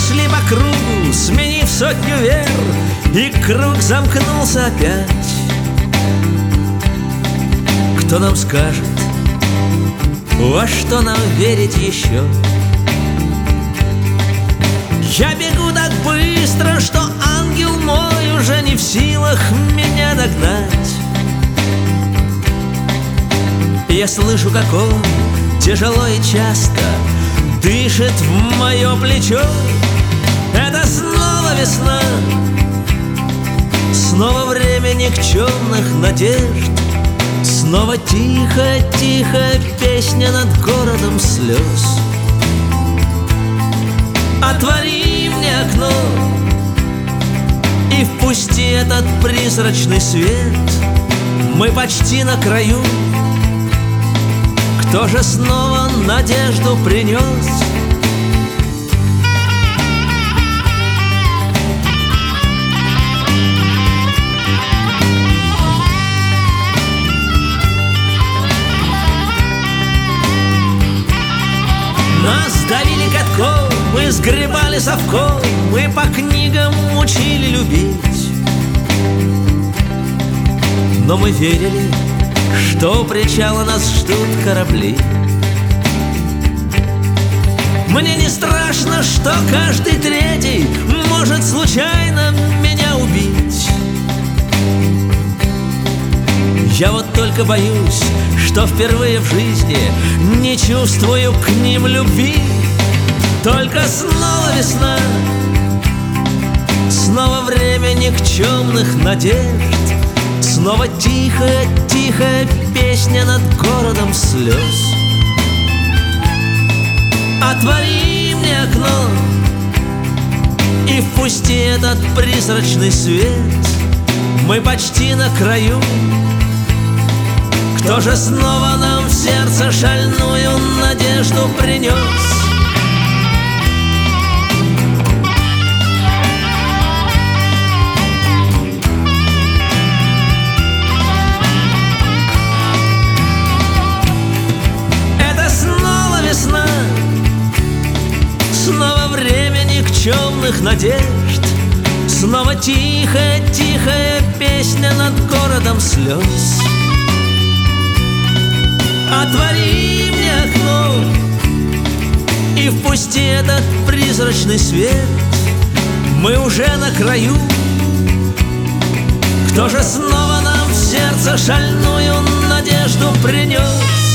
шли по кругу, сменив сотню вер, и круг замкнулся опять. Кто нам скажет, во что нам верить еще? Я бегу так быстро, что ангел мой уже не в силах меня догнать. Я слышу, как он тяжело и часто дышит в мое плечо. Это снова весна, снова время никчемных надежд, снова тихо-тихо песня над городом слез. Отвори мне окно и впусти этот призрачный свет. Мы почти на краю. Кто же снова надежду принес? Нас давили катком, мы сгребали совком, мы по книгам учили любить. Но мы верили, что у причала нас ждут корабли. Мне не страшно, что каждый третий может случайно меня убить. Я вот только боюсь, что впервые в жизни не чувствую к ним любви. Только снова весна, снова время никчемных надежд, снова тихая-тихая песня над городом слез. Отвори мне окно и впусти этот призрачный свет. Мы почти на краю. Кто же снова нам в сердце шальную надежду принес? Это снова весна, снова время никчемных надежд, снова тихая-тихая песня над городом слез. Отвори мне окно и впусти этот призрачный свет. Мы уже на краю. Кто же снова нам в сердце шальную надежду принес?